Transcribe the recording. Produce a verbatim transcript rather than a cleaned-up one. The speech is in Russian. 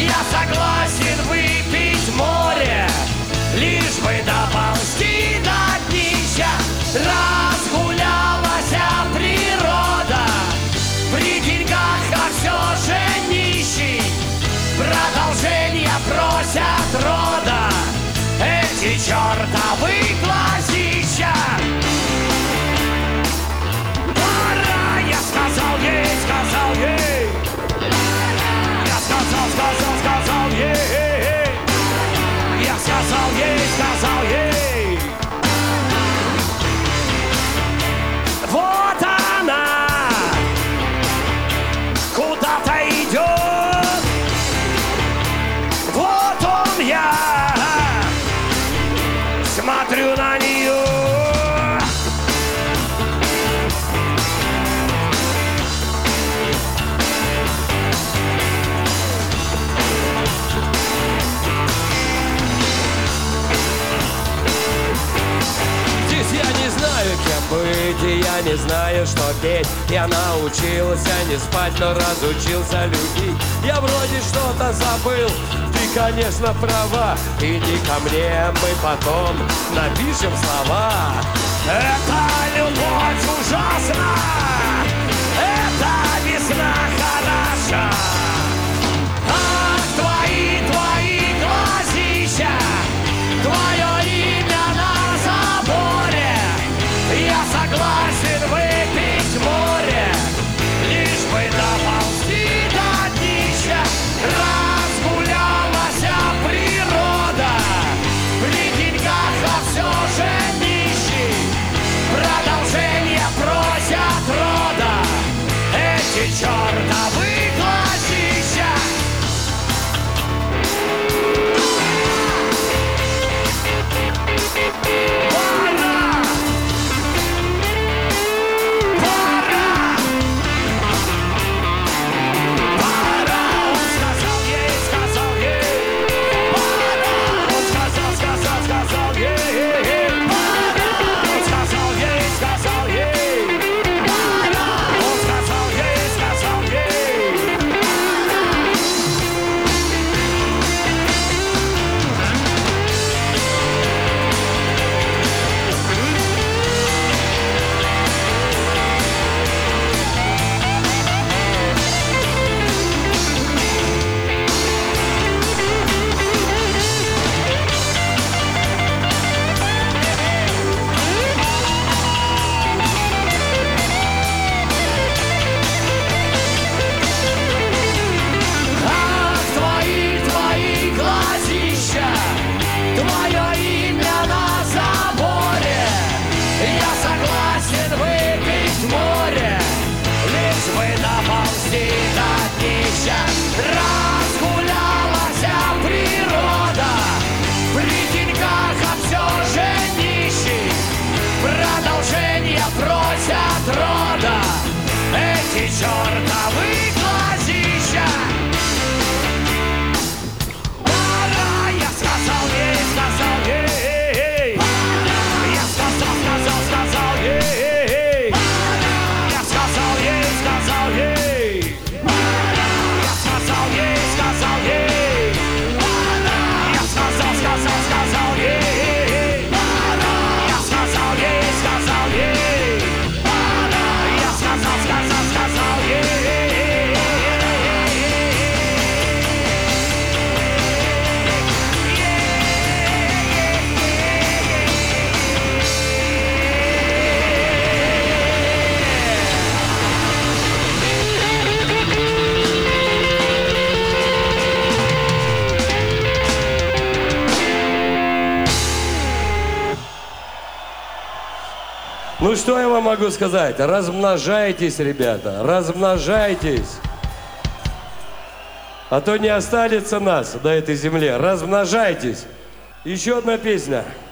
Я согласен выпить море, лишь бы доползти до днища. Разгулялась природа, при деньгах, а все же нищий. Продолжение просят рода эти чертовы глазища. Пора, я сказал ей, сказал ей. Я сказал, сказал, сказал ей. Я сказал ей, сказал ей. Вот она куда-то идет. Вот он я, смотрю на нее. Здесь я не знаю, кем быть, и я не знаю, что петь. Я научился не спать, но разучился любить. Я вроде что-то забыл, ты, конечно, права. Иди ко мне, мы потом напишем слова. Эта любовь ужасна, эта весна хороша. Ах, твои, твои глазища, твое имя на заборе. Я согласен выпить море, лишь бы доползти до днища. Разгулялась природа, при деньгах, а все же нищий. Продолжение просят рода эти чертовы глазища. Пора! Пора! Пора! Он сказал ей, сказал ей. Пора! Он сказал, сказал, сказал ей. Пора! Он сказал ей, сказал ей. Пора! Он сказал ей, сказал ей. Ах, твои, твои глазища, твое имя на заборе. Я согласен выпить море, лишь бы доползти до днища. Разгулялась природа, при деньгах, а все же нищий. Продолжение просят рода эти чертовы глазища. Пора, я сказал ей, сказал ей. Я сказал, сказал, сказал ей. Я сказал ей, сказал ей. Я сказал ей, сказал ей. Я сказал, сказал, сказал ей. Я сказал ей, сказал ей. Я сказал, сказал, сказал ей. Ну что я вам могу сказать? Размножайтесь, ребята, размножайтесь. А то не останется нас на этой земле. Размножайтесь. Еще одна песня.